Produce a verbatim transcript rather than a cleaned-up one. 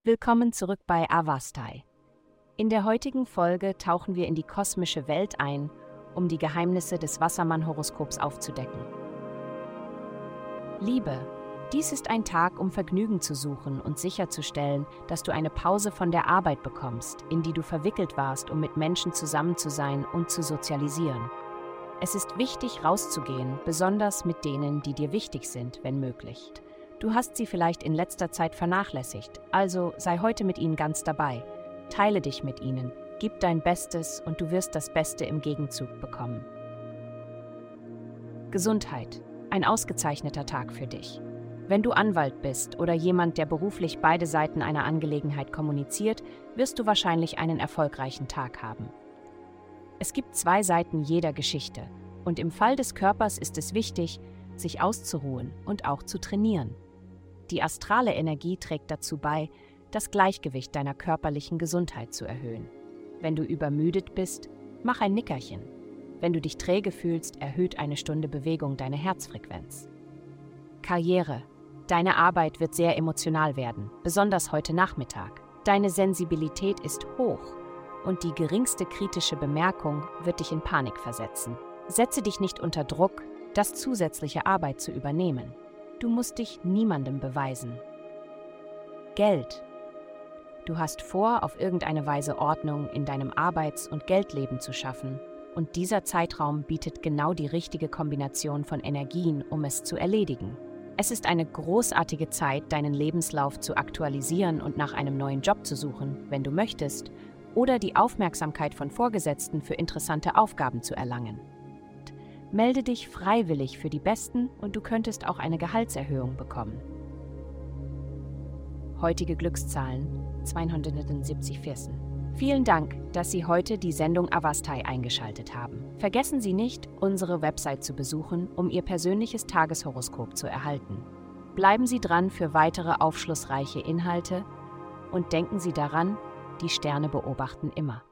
Willkommen zurück bei Avastai. In der heutigen Folge tauchen wir in die kosmische Welt ein, um die Geheimnisse des Wassermann-Horoskops aufzudecken. Liebe. Dies ist ein Tag, um Vergnügen zu suchen und sicherzustellen, dass du eine Pause von der Arbeit bekommst, in die du verwickelt warst, um mit Menschen zusammen zu sein und zu sozialisieren. Es ist wichtig, rauszugehen, besonders mit denen, die dir wichtig sind, wenn möglich. Du hast sie vielleicht in letzter Zeit vernachlässigt, also sei heute mit ihnen ganz dabei. Teile dich mit ihnen, gib dein Bestes und du wirst das Beste im Gegenzug bekommen. Gesundheit. Ein ausgezeichneter Tag für dich. Wenn du Anwalt bist oder jemand, der beruflich beide Seiten einer Angelegenheit kommuniziert, wirst du wahrscheinlich einen erfolgreichen Tag haben. Es gibt zwei Seiten jeder Geschichte und im Fall des Körpers ist es wichtig, sich auszuruhen und auch zu trainieren. Die astrale Energie trägt dazu bei, das Gleichgewicht deiner körperlichen Gesundheit zu erhöhen. Wenn du übermüdet bist, mach ein Nickerchen. Wenn du dich träge fühlst, erhöht eine Stunde Bewegung deine Herzfrequenz. Karriere. Deine Arbeit wird sehr emotional werden, besonders heute Nachmittag. Deine Sensibilität ist hoch und die geringste kritische Bemerkung wird dich in Panik versetzen. Setze dich nicht unter Druck, das zusätzliche Arbeit zu übernehmen. Du musst dich niemandem beweisen. Geld. Du hast vor, auf irgendeine Weise Ordnung in deinem Arbeits- und Geldleben zu schaffen, und dieser Zeitraum bietet genau die richtige Kombination von Energien, um es zu erledigen. Es ist eine großartige Zeit, deinen Lebenslauf zu aktualisieren und nach einem neuen Job zu suchen, wenn du möchtest, oder die Aufmerksamkeit von Vorgesetzten für interessante Aufgaben zu erlangen. Melde dich freiwillig für die Besten und du könntest auch eine Gehaltserhöhung bekommen. Heutige Glückszahlen zweihundertsiebzig vierzehn. Vielen Dank, dass Sie heute die Sendung Avastai eingeschaltet haben. Vergessen Sie nicht, unsere Website zu besuchen, um Ihr persönliches Tageshoroskop zu erhalten. Bleiben Sie dran für weitere aufschlussreiche Inhalte und denken Sie daran, die Sterne beobachten immer.